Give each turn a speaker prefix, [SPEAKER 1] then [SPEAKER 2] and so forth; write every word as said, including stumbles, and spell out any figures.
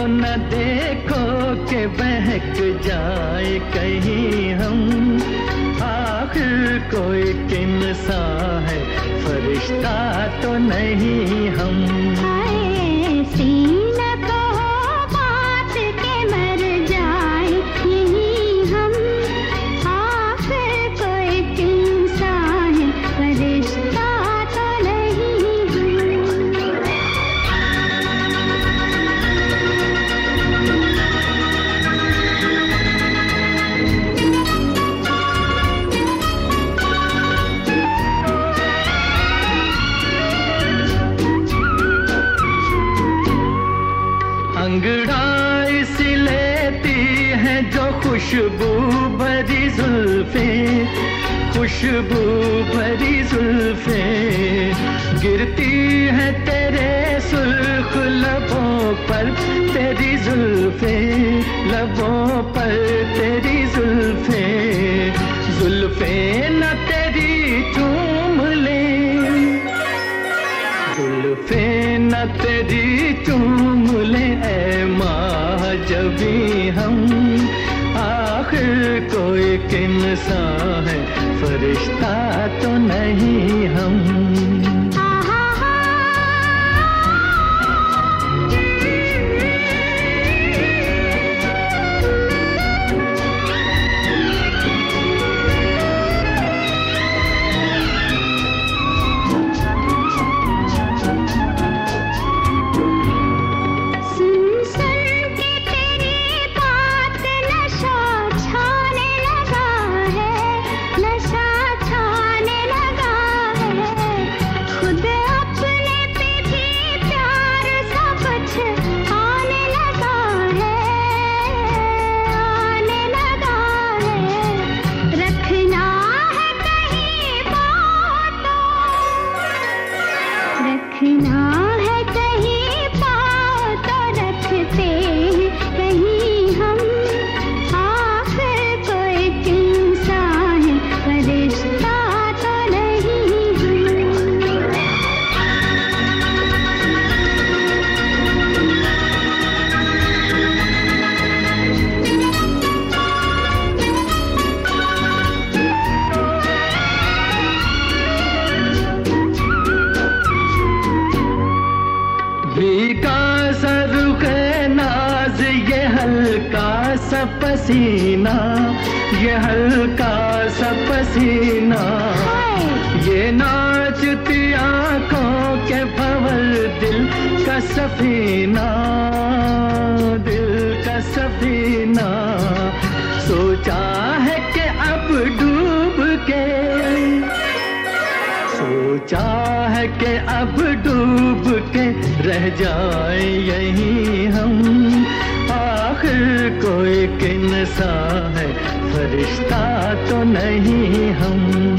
[SPEAKER 1] न देखो कि बहक जाए कहीं हम। आखिर कोई किनसा है, फरिश्ता तो नहीं हम। अंगड़ाई सी लेती है जो खुशबू भरी जुल्फे, खुशबू भरी जुल्फे गिरती है तेरे सुर्ख लबों पर, तेरी जुल्फे लबों पर तेरी जुल्फे। जुल्फे न तेरी चूम ले, जुल्फे न तेरी चूम ले ऐ माह जबी हम। आखिर कोई किनसा है, फरिश्ता तो नहीं हम।
[SPEAKER 2] रखना है कहीं पाओ तो रखते हैं कहीं हम। आखिर कोई किनसा है, फरिश्ता तो नहीं
[SPEAKER 1] भीगा सा रुख नाज, ये हल्का सा पसीना, ये हल्का सा पसीना। ये नाचती आंखों के भंवर दिल का सफीना, दिल का सफीना। सोचा है कि अब डूब के, सोचा है कि अब डूब के रह जाए यहीं हम। आखिर कोई किनसा है, फरिश्ता तो नहीं हम।